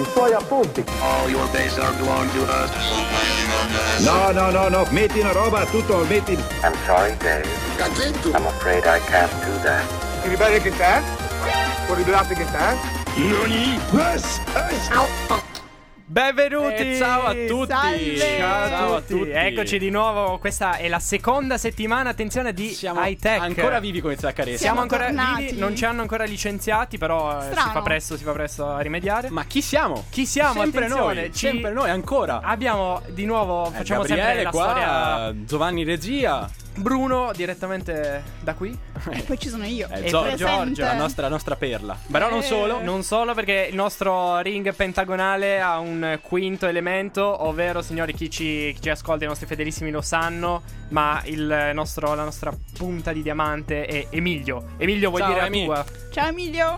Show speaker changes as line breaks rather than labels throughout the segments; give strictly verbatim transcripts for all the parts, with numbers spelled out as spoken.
i suoi appunti.
All your base are belong to us.
No, no, no, no, metti una roba, tutto, metti...
I'm sorry, Dave. I'm afraid I can't do that.
Anybody get that? Anybody get that?
Nani? Yes, yes.
Benvenuti!
Eh, ciao a tutti!
Salve. Ciao,
Ciao
a
a
tutti.
tutti.
Eccoci di nuovo. Questa è la seconda settimana, attenzione, di
Siamo
High Tech.
ancora vivi come Zaccaresi.
Siamo,
Siamo
ancora
tornati.
vivi, non ci hanno ancora licenziati, però eh, si
Strano.
fa presto, si fa presto a rimediare.
Ma chi siamo?
Chi siamo?
Sempre
Attenzione,
noi,
ci-
sempre noi ancora.
Abbiamo di nuovo,
Eh,
facciamo
Gabriele
sempre la
qua,
storia.
Giovanni regia.
Bruno direttamente da qui.
E poi ci sono io.
Eh,
E
Zor-
poi
Giorgio, la nostra, la nostra perla. Però non
Eh.
solo.
Non solo, perché il nostro ring pentagonale ha un quinto elemento, ovvero, signori, chi ci, chi ci ascolta, i nostri fedelissimi lo sanno, ma il nostro, la nostra punta di diamante è Emilio. Emilio, vuoi
Ciao,
dire la
Emi.
tua?
Ciao Emilio.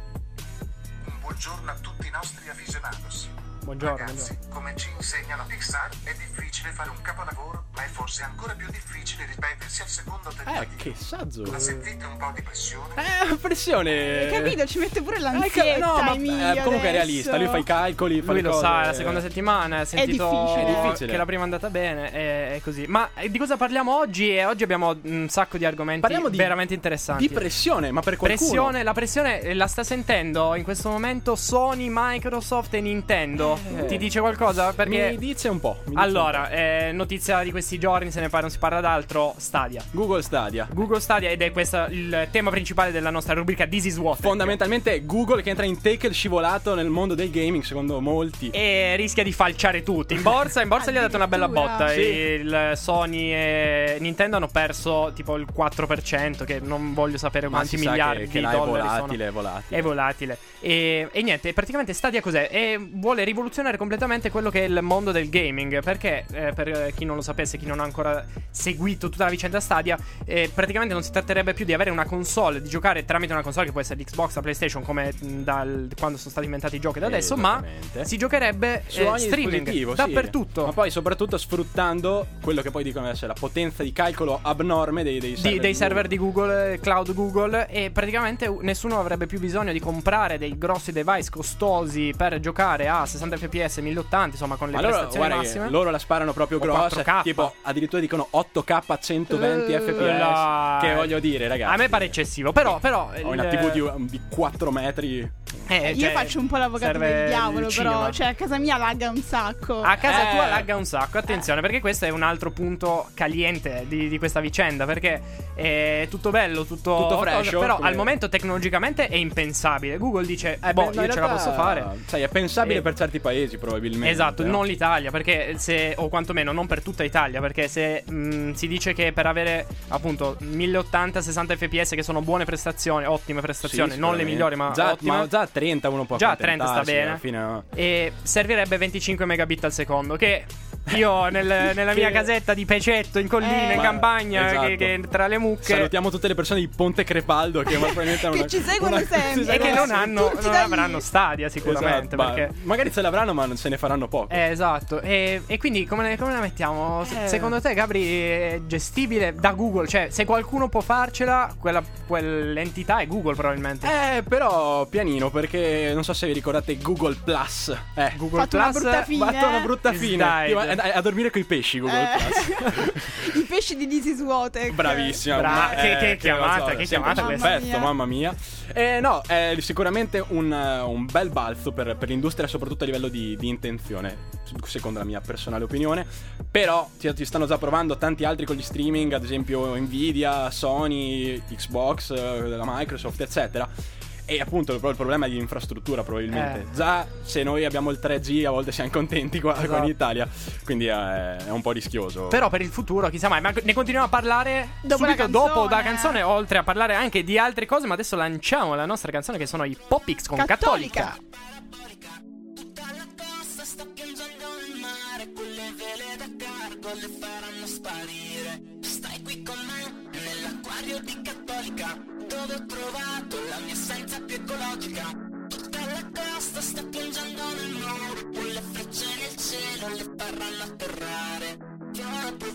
Un buongiorno a tutti i nostri aficionados.
Buongiorno.
Ragazzi,
buongiorno.
come ci insegna la Pixar, è difficile fare un capolavoro, ma è forse ancora più difficile ripetersi al secondo
Eh,
tentativo.
che saggio.
La sentite un po' di pressione?
Eh, pressione.
Hai capito? Ci mette pure
Eh,
l'ansietta,
no, ma
Emilio,
eh, comunque è
adesso.
realista. Lui fa i calcoli, fa
Lui
le
lo
cose.
sa, è la seconda settimana, ha sentito
difficile.
È difficile.
che la prima è andata bene, è, è così. Ma eh, di cosa parliamo oggi? E oggi abbiamo un sacco di argomenti
Parliamo di-
veramente interessanti.
Di pressione, ma per qualcuno.
Pressione, la pressione eh, la sta sentendo in questo momento Sony, Microsoft e Nintendo.
Eh.
Ti dice qualcosa? Perché
Mi dice un po'. mi dice
allora,
un po'.
eh, notizia di questi giorni, se ne parla, non si parla d'altro, Stadia.
Google Stadia.
Google Stadia, ed è questo il tema principale della nostra rubrica This is What.
Fondamentalmente è Google che entra in tackle scivolato nel mondo del gaming, secondo molti.
E rischia di falciare tutti. In borsa, in borsa gli ha dato una bella
Addirittura.
botta.
Sì.
Il Sony e Nintendo hanno perso tipo il quattro per cento, che non voglio sapere
Ma
quanti
si sa
miliardi
che, che
di
là è
dollari
volatile,
sono.
è volatile.
È volatile. E, e niente, praticamente Stadia cos'è? E vuole rivoluzionare completamente quello che è il mondo del gaming. Perché, eh, per chi non lo sapesse, chi non ha ancora seguito tutta la vicenda Stadia, eh, praticamente non si tratterebbe più di avere una console, di giocare tramite una console che può essere l'Xbox, la PlayStation, come mh, dal, quando sono stati inventati i giochi da adesso, ma
Esattamente.
si giocherebbe
Su
eh,
ogni
streaming
dispositivo, sì.
dappertutto.
Ma poi soprattutto sfruttando quello che poi dicono essere la potenza di calcolo abnorme dei, dei server,
Di- dei server
Google.
di Google, eh, cloud Google, e praticamente u- nessuno avrebbe più bisogno di comprare dei grossi device costosi per giocare a sessanta F P S, mille ottanta, insomma, con le
Ma loro,
prestazioni
guarda che
massime.
loro la sparano proprio
O
grossa.
quattro K.
Tipo, addirittura dicono otto K a centoventi
Eh,
F P S.
dai.
Che voglio dire, ragazzi.
A me pare eccessivo, però, però
Ho una
il-
tivù di, di quattro metri.
eh,
Io
cioè,
faccio un po' l'avvocato
serve
del diavolo,
il
però.
cinema.
Cioè, a casa mia lagga un sacco.
A casa
Eh.
tua lagga un sacco, attenzione, perché questo è un altro punto caliente di, di questa vicenda. Perché è tutto bello, tutto,
Tutto fresh,
però
come-
al momento tecnologicamente è impensabile. Google dice,
Eh,
boh,
beh, no,
io
in
ce la
realtà,
posso fare.
Sai, è pensabile
Eh.
per certi paesi, probabilmente.
Esatto,
no?
non l'Italia, perché se, o quantomeno non per tutta Italia, perché se mh, si dice che per avere appunto mille ottanta sessanta F P S, che sono buone prestazioni, ottime prestazioni,
Sì,
non le
sicuramente.
migliori, ma
già,
ottime.
ma già a trenta uno può
Già a trenta sta
accontentarsi,
bene.
alla fine, no?
E servirebbe venticinque megabit al secondo, che io nel- nella mia
Che-
casetta di Pecetto in collina,
Eh,
in
ma-
campagna,
esatto.
che, che tra le mucche,
Salutiamo tutte le persone di Ponte Crepaldo che probabilmente hanno
Che
una-
ci seguono
una-
sempre.
ci
e che
seguono
non,
sempre.
hanno,
tutti
non
da lì.
avranno Stadia sicuramente,
Esatto, ma
perché
magari ce l'avranno, ma non se ne faranno poco.
Eh, esatto. E, e quindi come, come la mettiamo? S-
Eh.
Secondo te, Gabri, è gestibile da Google? Cioè, se qualcuno può farcela, quella, quell'entità è Google probabilmente.
Eh, però pianino, perché non so se vi ricordate Google Plus. Eh,
Google
fatto una
Plus
brutta fine.
fatto una brutta
Is
fine.
died.
Tipo, a, a dormire coi pesci Google
Eh.
Plus.
I pesci di This is What. ecco.
Bravissima.
Bra-
ma-
che- che
eh,
chiamata,
lo so,
che
sempre
chiamata
questa.
perfetto, mamma mia. Eh, no, è sicuramente un, eh, un bel balzo per, per l'industria, soprattutto a livello di, di intenzione, secondo la mia personale opinione. Però ci, ci stanno già provando tanti altri con gli streaming, ad esempio Nvidia, Sony, Xbox, eh, la Microsoft, eccetera. E appunto il, il problema è di infrastruttura, probabilmente.
Eh.
Già se noi abbiamo il tre G a volte siamo contenti qua, qua
Esatto.
in Italia. Quindi eh, è un po' rischioso.
Però per il futuro, chissà mai. Ma ne continuiamo a parlare
Dopo
subito
la canzone.
dopo la canzone, oltre a parlare anche di altre cose. Ma adesso lanciamo la nostra canzone, che sono i Popix con Cattolica.
Cattolica.
Tutta la costa sta piangendo nel mare, quelle vele da cargo le faranno sparire. Stai qui con me nell'acquario di Cattolica, dove ho trovato la mia essenza più ecologica. Tutta la costa sta piangendo nel mare, quelle frecce nel cielo le faranno atterrare. Vieni per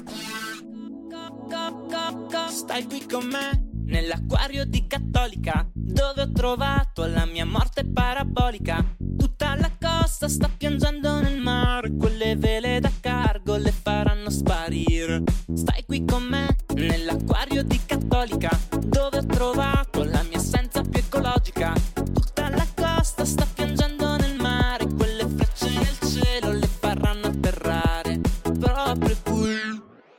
qui. Stai qui con me nell'acquario di Cattolica, dove ho trovato la mia morte parabolica. Tutta la costa costa sta piangendo nel mare, quelle vele da cargo le faranno sparire. Stai qui con me nell'acquario di Cattolica, dove ho trovato la mia essenza più ecologica. Tutta la costa sta piangendo nel mare, quelle frecce nel cielo le faranno atterrare proprio qui.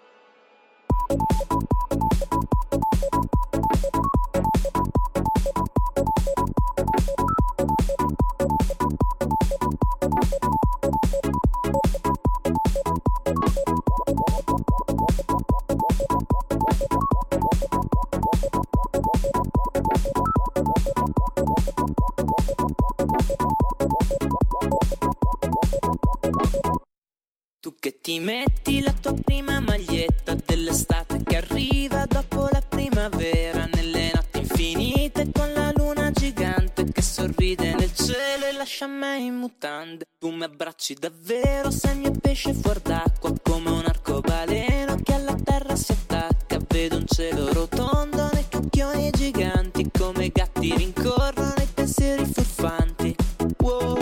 Tu che ti metti la tua prima maglietta dell'estate che arriva dopo la primavera, nelle notti infinite con la luna gigante che sorride nel cielo e lascia me in mutande. Tu mi abbracci davvero, sei il mio pesce fuor d'acqua, come un arcobaleno che alla terra si attacca. Vedo un cielo rotondo nei cucchioni giganti, come gatti rincorrono i pensieri furfanti. Wow.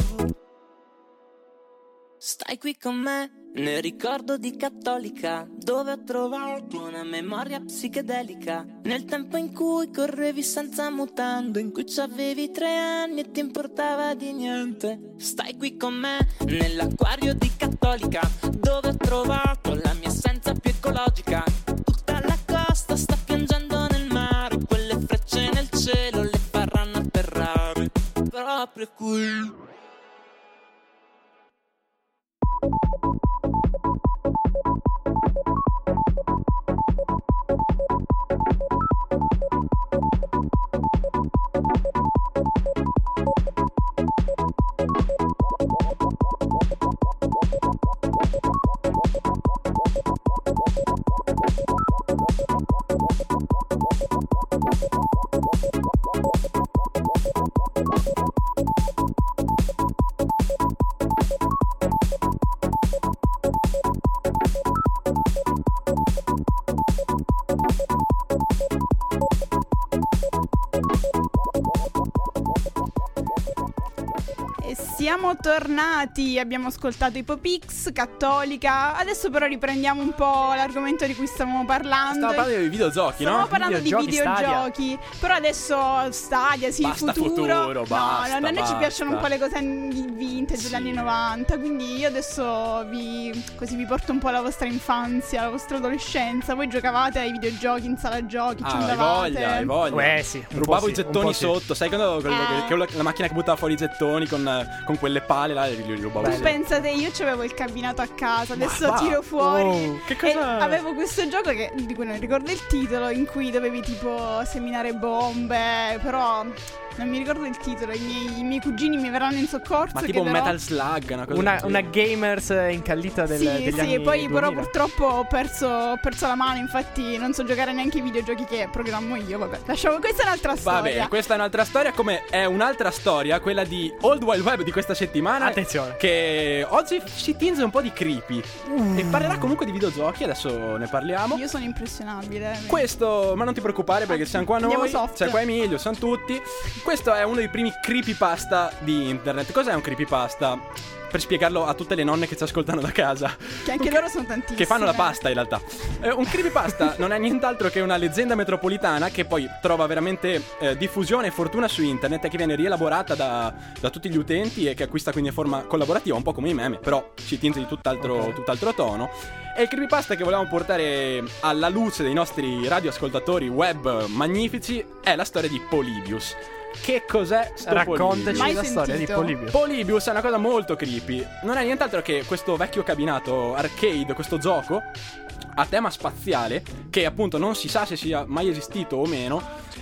Stai qui con me nel ricordo di Cattolica, dove ho trovato una memoria psichedelica. Nel tempo in cui correvi senza mutande, in cui c'avevi tre anni e ti importava di niente. Stai qui con me nell'acquario di Cattolica, dove ho trovato la mia essenza più ecologica. Tutta la costa sta piangendo nel mare, quelle frecce nel cielo le faranno atterrare proprio qui.
Siamo tornati, abbiamo ascoltato Ipopix, Cattolica. Adesso però riprendiamo un po' l'argomento di cui stavamo parlando.
Stiamo parlando di videogiochi,
Stavamo
no?
parlando
Videogiochi,
di videogiochi. Però adesso Stadia, sì,
Basta
il futuro.
futuro,
no,
basta,
no, a noi
basta.
ci piacciono un po' le cose vintage
Sì.
degli anni novanta. Quindi io adesso vi così vi porto un po' la vostra infanzia, la vostra adolescenza. Voi giocavate ai videogiochi in sala giochi, ci
Ah, hai
andavate.
voglia, hai voglia.
Eh sì, un
Rubavo
po'
i
sì, un
gettoni
po' sì.
sotto, sai quando quello
Eh.
che, che la, la macchina che buttava fuori i gettoni con, con quelle pale là, li, li rubavo
Tu
sempre.
pensate, io c'avevo il cabinato a casa, adesso
va.
tiro fuori.
Oh, che cosa-
E avevo questo gioco che, di cui non ricordo il titolo, in cui dovevi tipo seminare bombe, però non mi ricordo il titolo. I miei, i miei cugini mi verranno in soccorso.
Ma tipo un
chiederò-
Metal Slug, una cosa
Una,
del
una
genere.
gamers incallita del,
Sì,
degli
sì,
anni
e poi però
duemila.
purtroppo ho perso, ho perso la mano, infatti non so giocare neanche ai videogiochi che programmo io, vabbè. Lasciamo, questa è un'altra
Va
storia.
bene, questa è un'altra storia, come è un'altra storia, quella di Old Wild Web di questa settimana.
Attenzione.
Che oggi si tinge un po' di creepy. E parlerà comunque di videogiochi, adesso ne parliamo.
Io sono impressionabile.
Questo, ma non ti preoccupare perché siamo qua
Andiamo
noi,
soft.
c'è qua Emilio, siamo tutti. Questo è uno dei primi creepypasta di internet. Cos'è un creepypasta? Per spiegarlo a tutte le nonne che ci ascoltano da casa,
Che anche loro sono tantissime.
che fanno la pasta in realtà. eh, Un creepypasta non è nient'altro che una leggenda metropolitana che poi trova veramente eh, diffusione e fortuna su internet e che viene rielaborata da, da tutti gli utenti e che acquista quindi in forma collaborativa, un po' come i meme, però si tinge di tutt'altro,
Ok.
tutt'altro tono. E il creepypasta che volevamo portare alla luce dei nostri radioascoltatori web magnifici è la storia di Polybius. Che cos'è sto
Raccontaci
Mai
la storia di
sentito.
Polybius.
Polybius è una cosa molto creepy. Non è nient'altro che questo vecchio cabinato arcade, questo gioco a tema spaziale, che appunto non si sa se sia mai esistito o meno,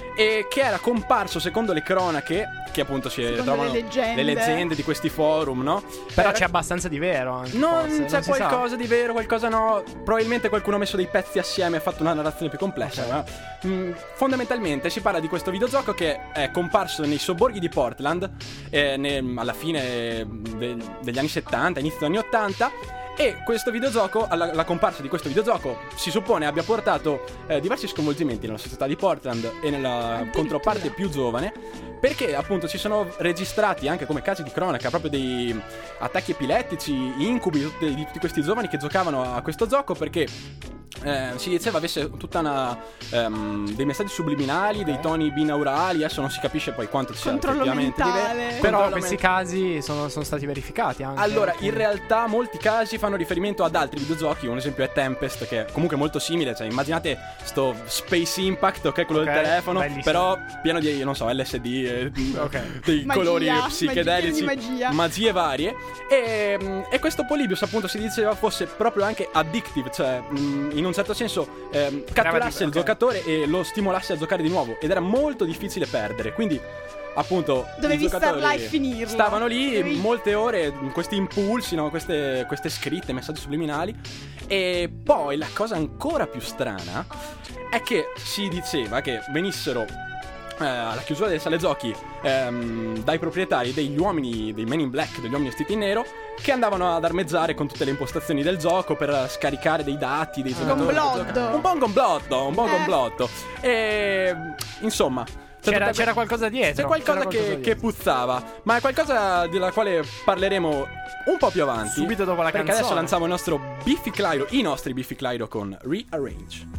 e che era comparso secondo le cronache, che appunto si
Secondo
trovano
le leggende.
le leggende di questi forum, no?
Però
Era-
c'è abbastanza di vero anche,
Non
forse,
c'è
si sa.
qualcosa di vero, qualcosa no. Probabilmente qualcuno ha messo dei pezzi assieme e ha fatto una narrazione più complessa. Ma, mm, fondamentalmente si parla di questo videogioco che è comparso nei sobborghi di Portland eh, ne- alla fine del- degli anni settanta, inizio degli anni ottanta. E questo videogioco, la, la comparsa di questo videogioco, si suppone abbia portato eh, diversi sconvolgimenti nella società di Portland e nella controparte più giovane, perché appunto si sono registrati anche come casi di cronaca proprio dei attacchi epilettici, incubi tutti, di tutti questi giovani che giocavano a questo gioco, perché Eh, si diceva avesse tutta una um, dei messaggi subliminali, dei toni binaurali. Adesso non si capisce poi quanto sia effettivamente
mentale.
Però questi casi sono, sono stati verificati anche.
Allora, in realtà molti casi fanno riferimento ad altri videogiochi. Un esempio è Tempest, che è comunque molto simile. Cioè, immaginate sto Space Impact, ok, quello
okay,
del telefono,
bellissimo.
Però pieno di, non so, L S D, eh,
okay.
dei
magia,
colori psichedelici,
magia.
magie varie. E, e questo Polybius, appunto, si diceva fosse proprio anche addictive, cioè mh, in un certo senso ehm, catturasse il
okay.
giocatore e lo stimolasse a giocare di nuovo, ed era molto difficile perdere. Quindi appunto
dovevi
i
star
giocatori
là e finirlo.
stavano lì
Dovevi...
molte ore, questi impulsi, no? queste, queste scritte, messaggi subliminali. E poi la cosa ancora più strana è che si diceva che venissero eh, alla chiusura delle sale giochi ehm, dai proprietari degli uomini, dei Men in Black, degli uomini vestiti in nero, che andavano ad armeggiare con tutte le impostazioni del gioco per scaricare dei dati dei giocatori.
Complotto.
Un po' un complotto, un po' un
Eh.
complotto. E insomma,
C'era,
tutta-
c'era qualcosa dietro.
c'è qualcosa,
c'era
che,
qualcosa
che
dietro.
puzzava, ma è qualcosa della quale parleremo un po' più avanti.
Subito dopo la
perché
canzone.
adesso lanciamo il nostro Biffy Clyro, i nostri Biffy Clyro con Rearrange.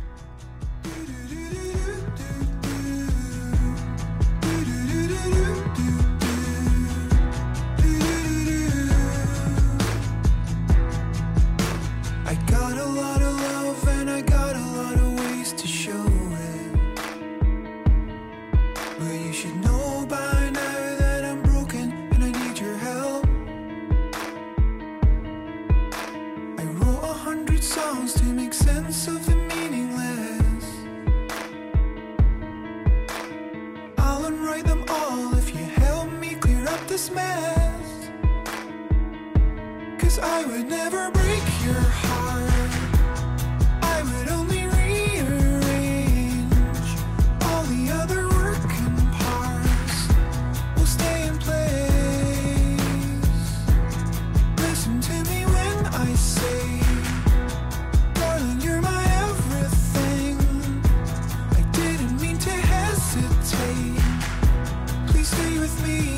I got a lot of love and I got a lot of ways to show it. But you should know by now that I'm broken and I need your help. I wrote a hundred songs to make sense of the meaningless. I'll unwrite them all if you help me clear up this mess. 'Cause I would never break your heart. I would only rearrange all the other working parts. Will stay in place. Listen to me when I say, darling, you're my everything. I didn't mean to hesitate. Please stay with me.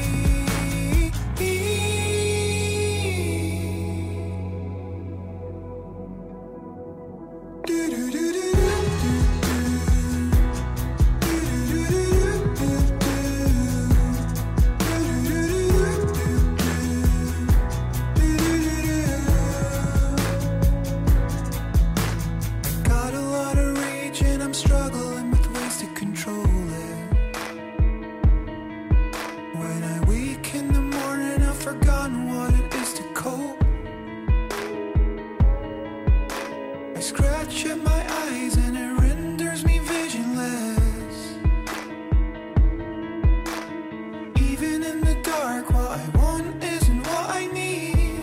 Got a lot of rage and I'm struggling with ways to control it. When I wake in the morning, I've forgotten what it is to cope. I scratch at my eyes and it renders me visionless. Even in the dark, what I want isn't what I need.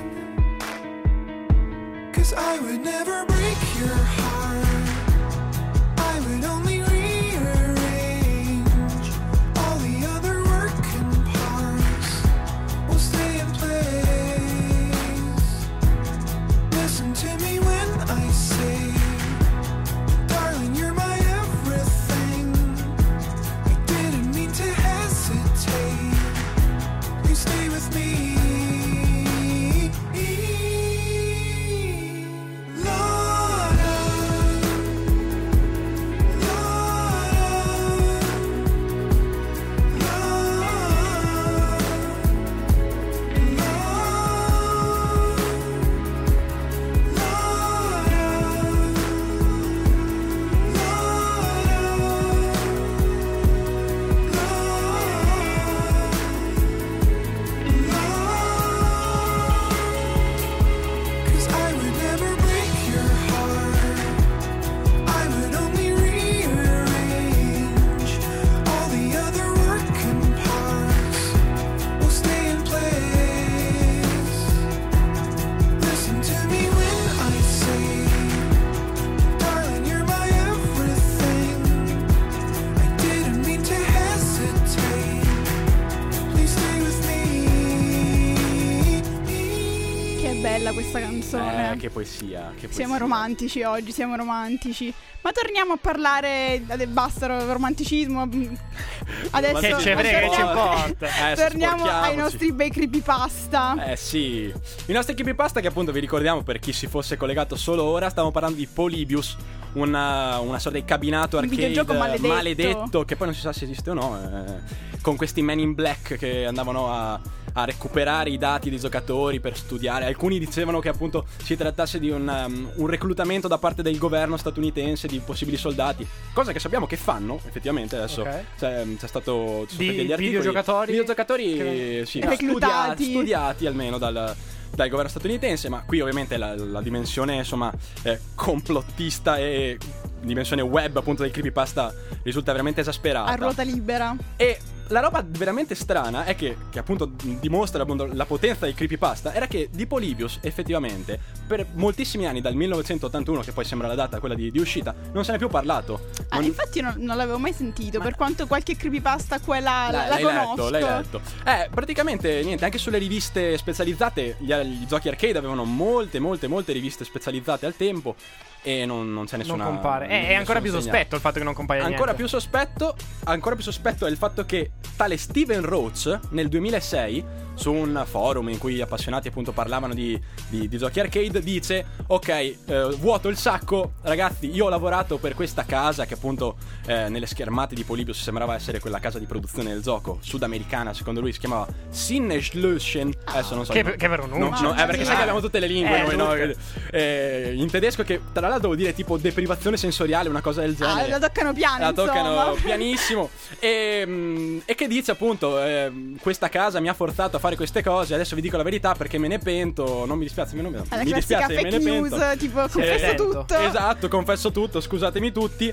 'Cause I would never break your heart. I would only rearrange all the other working parts. Will stay in place. Listen to me when I say, darling, you're my everything. I didn't mean to hesitate. Please stay with me. Lord,
canzone.
Eh, che poesia, che poesia.
Siamo romantici oggi, siamo romantici. Ma torniamo a parlare. ade- Basta ro- romanticismo. Adesso
Che ce frega, che ci
torniamo-
importa.
Eh,
Torniamo ai
sporchiamoci.
nostri bei creepypasta.
Eh sì, i nostri creepypasta che appunto vi ricordiamo per chi si fosse collegato solo ora, stiamo parlando di Polybius, una, una sorta di cabinato
Un
arcade
videogioco maledetto.
maledetto, che poi non si sa se esiste o no, eh, con questi men in black che andavano a, a recuperare i dati dei giocatori per studiare. Alcuni dicevano che appunto si trattasse di un, um, un reclutamento da parte del governo statunitense di possibili soldati, cosa che sappiamo che fanno effettivamente adesso.
Ok.
C'è, c'è stato ci sono
Di
stati degli articoli,
videogiocatori
videogiocatori
che-
sì,
Reclutati.
studiati, studiati almeno dal dal governo statunitense, ma qui ovviamente la, la dimensione insomma eh, complottista e dimensione web appunto del creepypasta risulta veramente esasperata.
A ruota libera.
E la roba veramente strana è che, che appunto dimostra appunto la potenza del creepypasta era che di Polybius effettivamente per moltissimi anni, dal millenovecentottantuno, che poi sembra la data quella di, di uscita, non se ne è più parlato.
Ah,
Non-
infatti non, non l'avevo mai sentito.
Ma-
Per quanto qualche creepypasta quella la, la
l'hai
conosco.
letto, l'hai letto. Eh, praticamente niente, anche sulle riviste specializzate, gli, gli giochi arcade avevano molte, molte, molte riviste specializzate al tempo e non, non c'è nessuna.
Non compare. Eh, è ancora più sospetto il fatto che non compaia
Ancora
niente.
più sospetto, ancora più sospetto è il fatto che tale Steven Roach nel duemilasei, su un forum in cui gli appassionati appunto parlavano di, di, di giochi arcade, dice: ok, eh, vuoto il sacco, ragazzi, io ho lavorato per questa casa che appunto eh, nelle schermate di Polybius sembrava essere quella casa di produzione del gioco sudamericana, secondo lui si chiamava Sinneschlöschen. Adesso non so.
Che-
no-
che pronuncia.
no, no, eh, perché sai che abbiamo tutte le lingue
Eh,
noi, no?
tutte.
Eh, in tedesco, che tra l'altro vuol dire tipo deprivazione sensoriale, una cosa del genere.
Ah, la toccano piano,
La toccano
insomma.
pianissimo. E, mm, e che dice appunto eh, questa casa mi ha forzato a fare queste cose, adesso vi dico la verità perché me ne pento, non mi dispiace, me, non,
La
mi
classica
dispiace, me
fake
ne
news,
pento.
tipo confesso
pento.
tutto.
Esatto, confesso tutto, scusatemi tutti.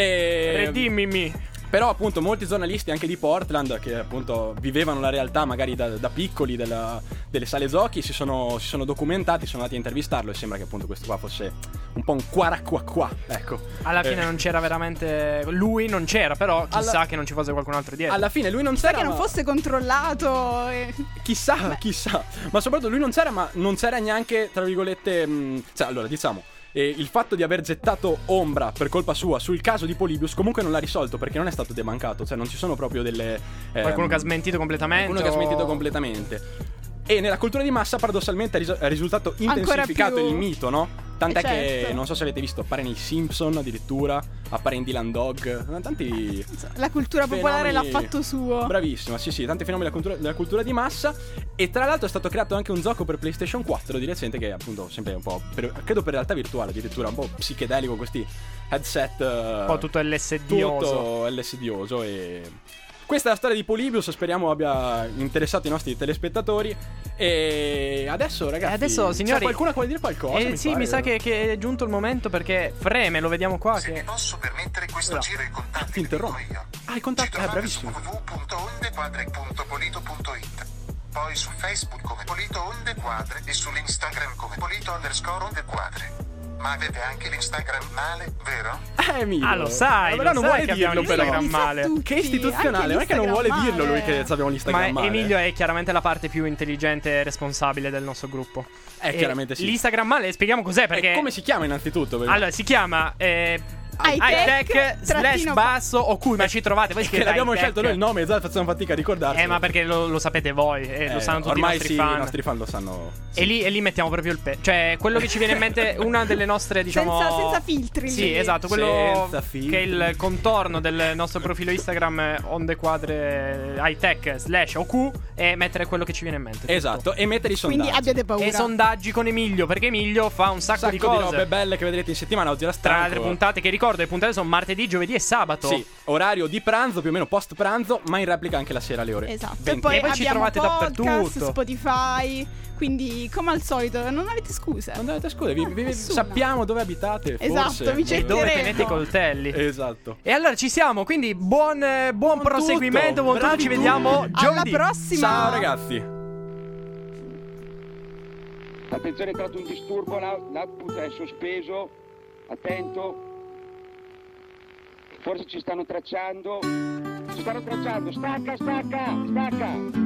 E,
Redimimi.
però appunto molti giornalisti anche di Portland, che appunto vivevano la realtà magari da, da piccoli della, delle sale giochi, si sono, si sono documentati, sono andati a intervistarlo e sembra che appunto questo qua fosse un po' un quaracquacqua, ecco.
Alla fine
Eh,
non c'era veramente. Lui non c'era, però chissà
Alla-
che non ci fosse qualcun altro dietro.
Alla fine lui non
Chissà
c'era,
che non
ma-
fosse controllato. e-
Chissà, chissà. Ma soprattutto lui non c'era, ma non c'era neanche, tra virgolette, mh, cioè allora diciamo E il fatto di aver gettato ombra per colpa sua sul caso di Polybius comunque non l'ha risolto, perché non è stato debancato. Cioè non ci sono proprio delle ehm,
Qualcuno che ha smentito completamente.
Qualcuno che ha
o-
smentito completamente. E nella cultura di massa paradossalmente è ris- è risultato intensificato
più-
il mito, no? Tant'è
Eh, certo.
che non so se avete visto, appare nei Simpson addirittura, appare in Dylan Dog, tanti
La cultura popolare
fenomeni-
l'ha fatto suo.
Bravissima, sì sì, tanti fenomeni della cultura, della cultura di massa. E tra l'altro è stato creato anche un gioco per PlayStation quattro di recente, che è appunto sempre un po' per- credo per realtà virtuale addirittura, un po' psichedelico, questi headset
Un po' tutto L S D-oso.
tutto L S D-oso. E questa è la storia di Polybius, speriamo abbia interessato i nostri telespettatori. E adesso ragazzi,
E adesso,
c'è
signori,
qualcuno che vuole dire qualcosa?
Eh sì,
pare,
mi sa
vero?
che, che è giunto il momento, perché freme, lo vediamo qua.
Se mi
Che...
posso permettere questo
No.
giro, i contatti
Ti
li
interrompo.
dico io.
Ah, i
Ci
contatti, eh,
trovate
bravissimo.
su w w w punto ondequadre punto polito punto it, poi su Facebook come Polito Onde Quadre e sull'Instagram come Polito underscore Onde Quadre. Ma avete anche l'Instagram male, vero?
Eh, Emilio.
Ah, lo sai,
però
lo
non
sai
vuole
che abbiamo
dirlo, però.
l'Instagram male.
Tutti,
Che istituzionale,
anche
non è che non vuole
l'Instagram
dirlo lui
male.
che abbiamo l'Instagram
Ma
male.
Emilio è chiaramente la parte più intelligente e responsabile del nostro gruppo.
Eh,
E
chiaramente sì.
L'Instagram male, spieghiamo cos'è, perché...
E come si chiama innanzitutto? Perché-
Allora, si chiama... Eh...
Hightech,
Hightech slash
trattino-
basso o cui, ma ci trovate. Voi
che
scrivete
l'abbiamo
Hightech.
scelto noi il nome, già facciamo fatica a ricordarlo.
Eh, ma perché lo, lo sapete voi e lo sanno tutti
ormai
i nostri
sì,
fan.
i nostri fan lo sanno.
E lì, e lì mettiamo proprio il pe... Cioè, quello che ci viene in mente, una delle nostre, diciamo...
Senza- senza filtri
Sì,
lì.
esatto, quello
Senza filtri.
che è il contorno del nostro profilo Instagram, eh, onde quadre high-tech slash O Q, e mettere quello che ci viene in mente. tutto.
Esatto, e mettere i sondaggi.
Quindi abbiate paura.
E sondaggi con Emilio, perché Emilio fa un sacco,
Un sacco
di
di,
cose.
robe belle che vedrete in settimana. Oggi era
Tra
stanco.
le altre puntate che ricordo, le puntate sono martedì, giovedì e sabato.
Sì, orario di pranzo, più o meno post pranzo, ma in replica anche la sera alle ore
Esatto.
venti.
E poi,
E poi ci
abbiamo
trovate
podcast,
dappertutto.
Spotify. Quindi, come al solito, non avete scuse.
Non dovete scusare, vi, vi-
Nessuna.
sappiamo dove abitate.
Esatto,
forse.
vi
E
cercheremo.
dove tenete i coltelli.
Esatto.
E allora ci siamo, quindi buon, eh, buon
Buon
proseguimento,
tutto,
buon tutto,
bravi
ci
tutti.
vediamo
Alla
giovedì.
prossima.
Ciao ragazzi.
Attenzione, è entrato un disturbo, l'out- l'output è sospeso, attento. Forse ci stanno tracciando. Ci stanno tracciando, stacca, stacca, stacca.